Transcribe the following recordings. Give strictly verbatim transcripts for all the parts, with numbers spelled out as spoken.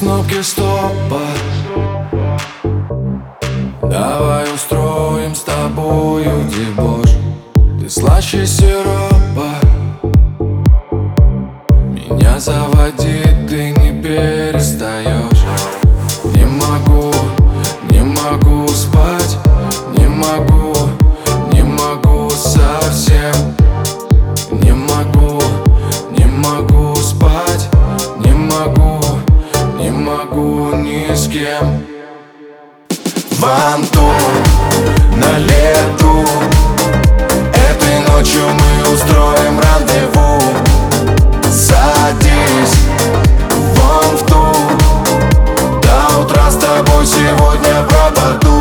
кнопки стопа. Давай устроим с тобою дебош. Ты слаще сиропа, меня заводит, ты не перестаешь. Не могу, не могу спать, не могу, не могу совсем. Не могу, не могу спать, не могу, не могу ни с кем. Ванту на лету, этой ночью мы устроим рандеву. Садись вон в ту, до утра с тобой сегодня пропаду.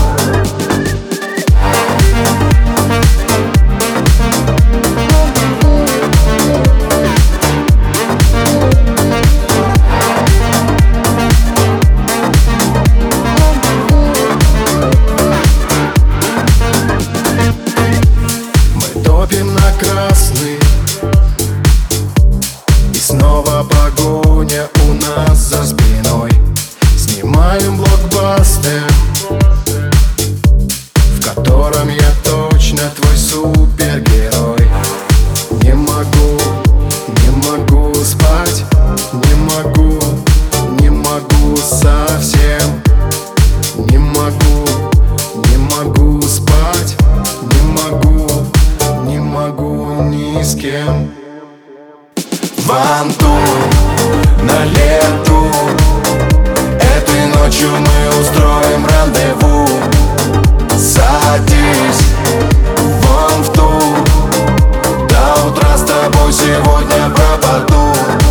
Топим на красный, и снова погоня у нас за спиной. Снимаем блокбастер, в котором я точно твой супергерой. Не могу, не могу спать, не могу, не могу совсем. Не могу, не могу спать, не могу, не могу ни с кем. Ванту на лету, этой ночью мы устроим рандеву. Садись вон в ту, до утра с тобой сегодня пропаду.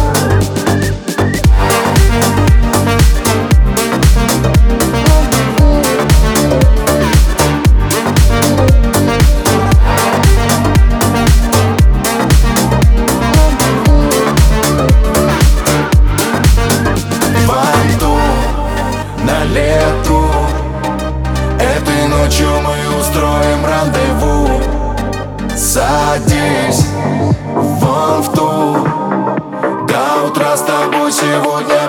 Лету, этой ночью мы устроим рандеву. Садись вон в ту, до утра с тобой сегодня